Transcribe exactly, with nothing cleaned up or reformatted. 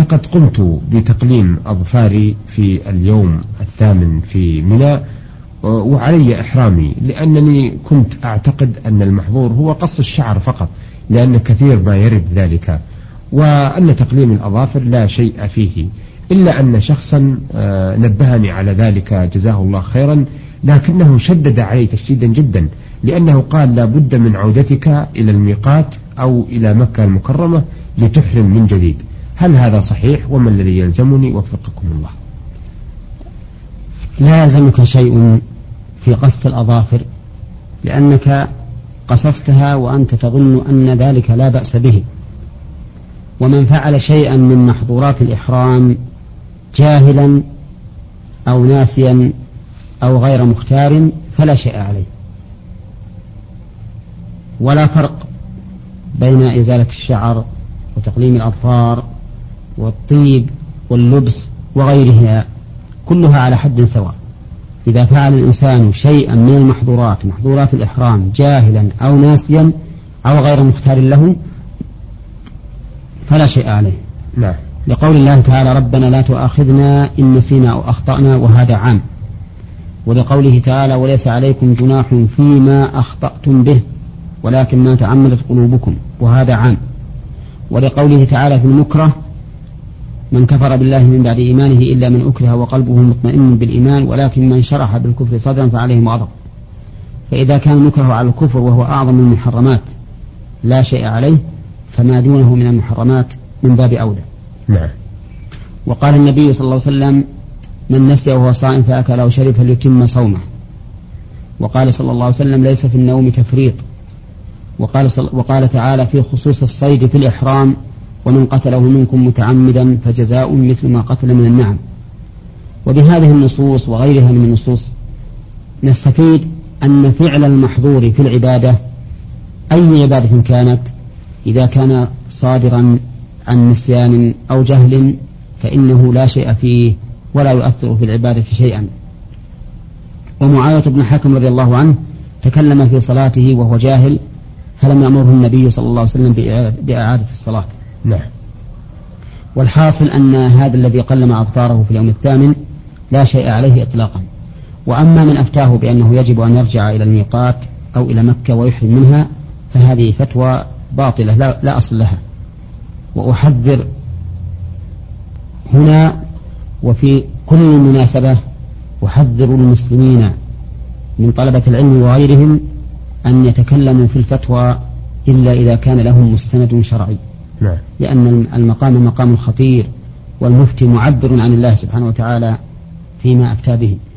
لقد قمت بتقليم أظفاري في اليوم الثامن في منى وعلي إحرامي، لأنني كنت أعتقد أن المحظور هو قص الشعر فقط، لأن كثير ما يرد ذلك، وأن تقليم الأظافر لا شيء فيه، إلا أن شخصا نبهني على ذلك جزاه الله خيرا، لكنه شدد علي تشديدا جدا، لأنه قال لا بد من عودتك إلى الميقات أو إلى مكة المكرمة لتحرم من جديد. هل هذا صحيح؟ وما الذي يلزمني وفقكم الله؟ لا يلزمك شيء في قص الأظافر، لأنك قصصتها وأنت تظن أن ذلك لا بأس به. ومن فعل شيئا من محظورات الإحرام جاهلا أو ناسيا أو غير مختار فلا شيء عليه، ولا فرق بين إزالة الشعر وتقليم الأظفار والطيب واللبس وغيرها، كلها على حد سواء. إذا فعل الإنسان شيئا من المحظورات محظورات الإحرام جاهلا أو ناسيا أو غير مختار له فلا شيء عليه. لا. لقول الله تعالى ربنا لا تؤاخذنا إن نسينا أو أخطأنا، وهذا عام. ولقوله تعالى وليس عليكم جناح فيما أخطأتم به ولكن ما تعمدت قلوبكم، وهذا عام. ولقوله تعالى في المكره من كفر بالله من بعد إيمانه إلا من أكره وقلبه مطمئن بالإيمان ولكن من شرح بالكفر صدرا فعليهم غضب. فإذا كان المكره على الكفر وهو أعظم المحرمات لا شيء عليه، فما دونه من المحرمات من باب أولى. نعم. وقال النبي صلى الله عليه وسلم من نسي وهو صائم فأكل أو شرب فليتم صومه. وقال صلى الله عليه وسلم ليس في النوم تفريط. وقال, وقال تعالى في خصوص الصيد في الإحرام ومن قتله منكم متعمدا فجزاء مثل ما قتل من النعم. وبهذه النصوص وغيرها من النصوص نستفيد أن فعل المحظور في العبادة أي عبادة كانت إذا كان صادرا عن نسيان أو جهل فإنه لا شيء فيه ولا يؤثر في العبادة شيئا. ومعاوية بن حكم رضي الله عنه تكلم في صلاته وهو جاهل فلم يأمره النبي صلى الله عليه وسلم بإعادة الصلاة. نعم. والحاصل أن هذا الذي قلم أظفاره في اليوم الثامن لا شيء عليه إطلاقا. وأما من أفتاه بأنه يجب أن يرجع إلى الميقات أو إلى مكة ويحرم منها فهذه فتوى باطلة لا, لا أصل لها. وأحذر هنا وفي كل مناسبة أحذر المسلمين من طلبة العلم وغيرهم أن يتكلموا في الفتوى إلا إذا كان لهم مستند شرعي. نعم. لأن المقام مقام خطير والمفتي معبر عن الله سبحانه وتعالى فيما أفتى به.